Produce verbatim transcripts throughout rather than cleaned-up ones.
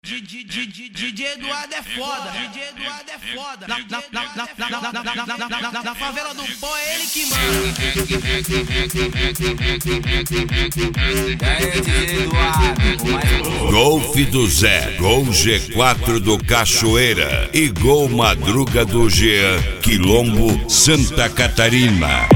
D J Eduardo é foda, D J Eduardo é foda. Na, na, na, na, na, na, na, na, na, na, na favela do pó é ele que manda. Golf do Zé, Gol G quatro do Cachoeira e Gol Madruga do Jean, Quilombo, Santa Catarina.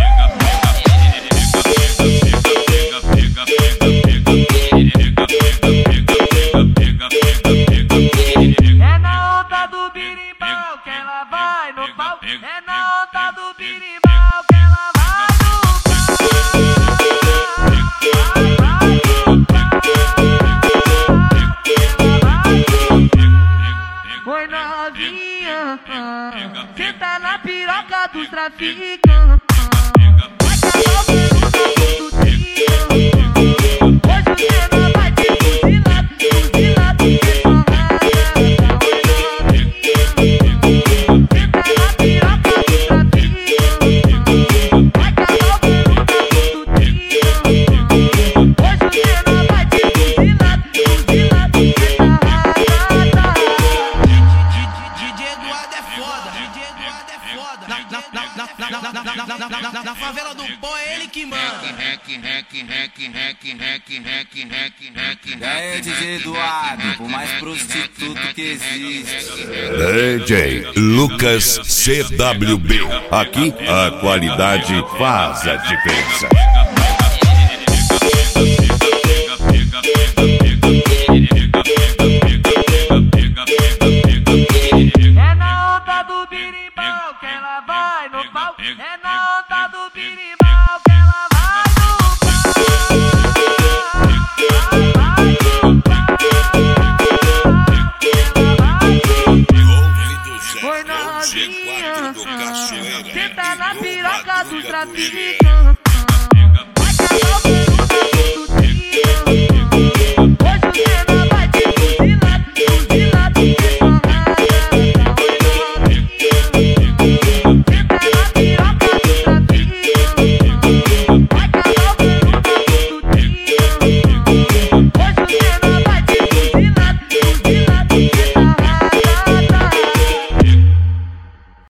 É na onda do birimbau que ela vai no pau. É na onda do birimbau que ela vai no pau. Foi novinha, senta na piroca dos traficantes. Na favela do pó é ele que manda. É D J Eduardo, o mais prostituto que existe. D J Lucas C W B. Aqui a qualidade faz a diferença. É na onda do birimbau que ela vai no pau. É na onda do birimbau que ela vai no pau. Foi novinha, senta na piroca do traficante.